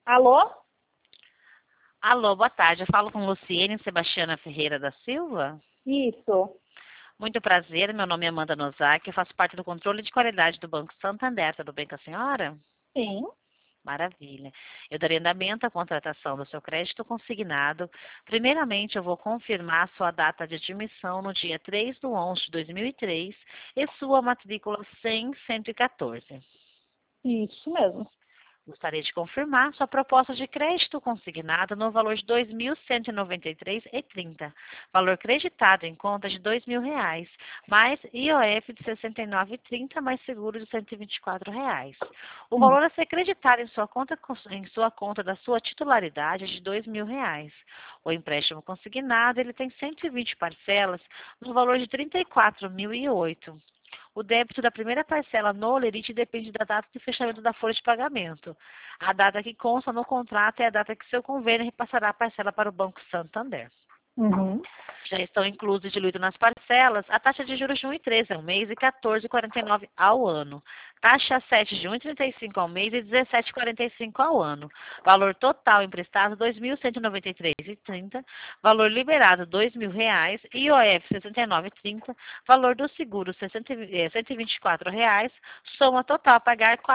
Alô? Alô, boa tarde. Eu falo com Luciene Sebastiana Ferreira da Silva. Isso. Muito prazer, meu nome é Amanda Nozaki, eu faço parte do controle de qualidade do Banco Santander. Tudo bem com a senhora? Sim. Maravilha. Eu darei andamento à contratação do seu crédito consignado. Primeiramente, eu vou confirmar sua data de admissão no dia 3/11/2003 e sua matrícula 100-114. Isso mesmo. Gostaria de confirmar sua proposta de crédito consignado no valor de R$ 2.193,30. Valor creditado em conta de R$ 2.000, mais IOF de R$ 69,30, mais seguro de R$ 124. O valor a ser creditado em sua conta da sua titularidade é de R$ 2.000. O empréstimo consignado ele tem 120 parcelas no valor de R$ 34.008. O débito da primeira parcela no Olerite depende da data de fechamento da folha de pagamento. A data que consta no contrato é a data que seu convênio repassará a parcela para o Banco Santander. Uhum. Já estão inclusos e diluídos nas parcelas a taxa de juros de 1,13 ao mês e 14,49 ao ano. Taxa 7 de 1,35 ao mês e 17,45 ao ano. Valor total emprestado R$ 2.193,30. Valor liberado R$ 2.000. IOF R$ 69,30. Valor do seguro R$ 124. Soma total a pagar R$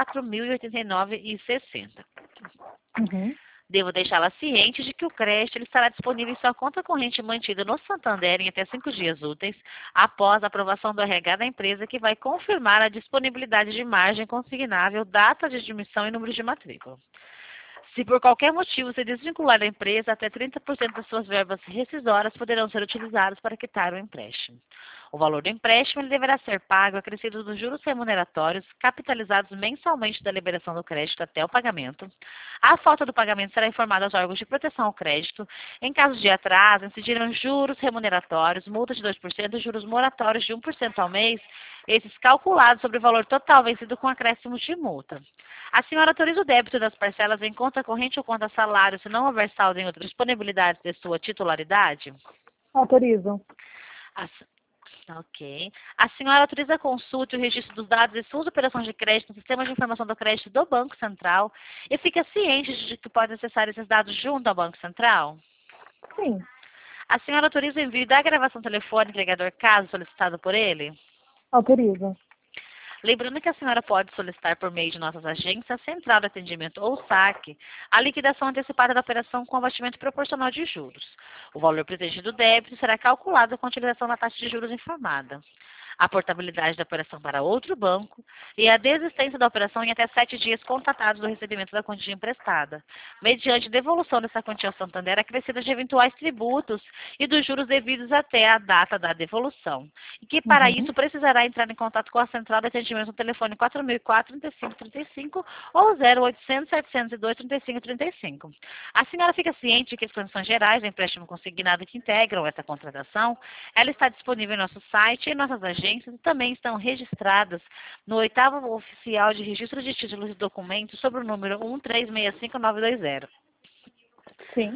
4.089,60. Uhum. Devo deixá-la ciente de que o crédito ele estará disponível em sua conta corrente mantida no Santander em até 5 dias úteis, após a aprovação do RH da empresa, que vai confirmar a disponibilidade de margem consignável, data de admissão e número de matrícula. Se por qualquer motivo se desvincular da empresa, até 30% das suas verbas rescisórias poderão ser utilizadas para quitar o empréstimo. O valor do empréstimo ele deverá ser pago acrescido dos juros remuneratórios, capitalizados mensalmente da liberação do crédito até o pagamento. A falta do pagamento será informada aos órgãos de proteção ao crédito. Em caso de atraso, incidirão juros remuneratórios, multa de 2% e juros moratórios de 1% ao mês, esses calculados sobre o valor total vencido com acréscimos de multa. A senhora autoriza o débito das parcelas em conta corrente ou conta salário, se não houver saldo em outras disponibilidades de sua titularidade? Autorizo. Ok. A senhora autoriza a consulta e o registro dos dados e suas operações de crédito no sistema de informação do crédito do Banco Central e fica ciente de que pode acessar esses dados junto ao Banco Central? Sim. A senhora autoriza o envio da gravação telefônica do entregador caso solicitado por ele? Autorizo. Lembrando que a senhora pode solicitar por meio de nossas agências, Central de Atendimento ou SAC, a liquidação antecipada da operação com abatimento proporcional de juros. O valor presente do débito será calculado com a utilização da taxa de juros informada. A portabilidade da operação para outro banco e a desistência da operação em até 7 dias contatados do recebimento da quantia emprestada, mediante devolução dessa quantia ao Santander acrescida de eventuais tributos e dos juros devidos até a data da devolução, e que para Uhum. isso precisará entrar em contato com a Central de Atendimento no telefone 4004-3535 ou 0800-702-3535. A senhora fica ciente de que as condições gerais do empréstimo consignado que integram essa contratação, ela está disponível em nosso site e em nossas agências e também estão registradas no 8º Oficial de Registro de Títulos e Documentos sobre o número 1365920. Sim.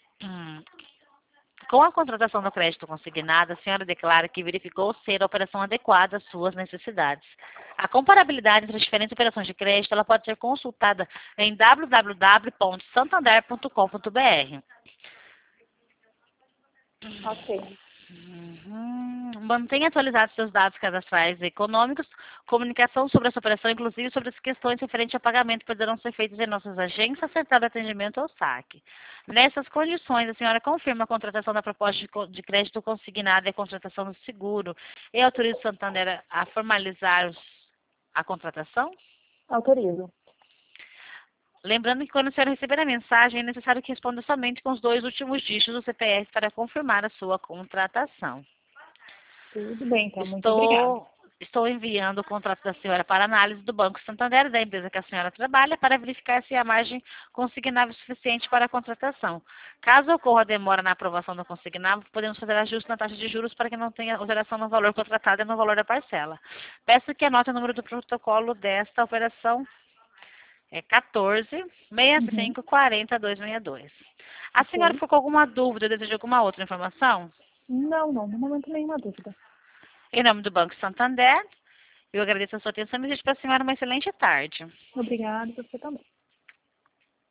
Com a contratação do crédito consignado, a senhora declara que verificou ser a operação adequada às suas necessidades. A comparabilidade entre as diferentes operações de crédito ela pode ser consultada em www.santander.com.br. Ok. Mantenha atualizados seus dados cadastrais e econômicos. Comunicação sobre essa operação, inclusive sobre as questões referentes a pagamento, poderão ser feitas em nossas agências, Central de Atendimento ou SAC. Nessas condições, a senhora confirma a contratação da proposta de crédito consignada e a contratação do seguro e autoriza o Santander a formalizar a contratação? Autorizo. Lembrando que quando a senhora receber a mensagem, é necessário que responda somente com os 2 últimos dígitos do CPF para confirmar a sua contratação. Tudo bem, então. Muito obrigada. Estou enviando o contrato da senhora para análise do Banco Santander, da empresa que a senhora trabalha, para verificar se há margem consignável suficiente para a contratação. Caso ocorra demora na aprovação do consignável, podemos fazer ajuste na taxa de juros para que não tenha alteração no valor contratado e no valor da parcela. Peço que anote o número do protocolo desta operação. É 14 Uhum. 65 40 262. A senhora Ok. ficou com alguma dúvida, deseja alguma outra informação? Não, não. No momento nenhuma dúvida. Em nome do Banco Santander, eu agradeço a sua atenção e desejo para a senhora uma excelente tarde. Obrigada, você também.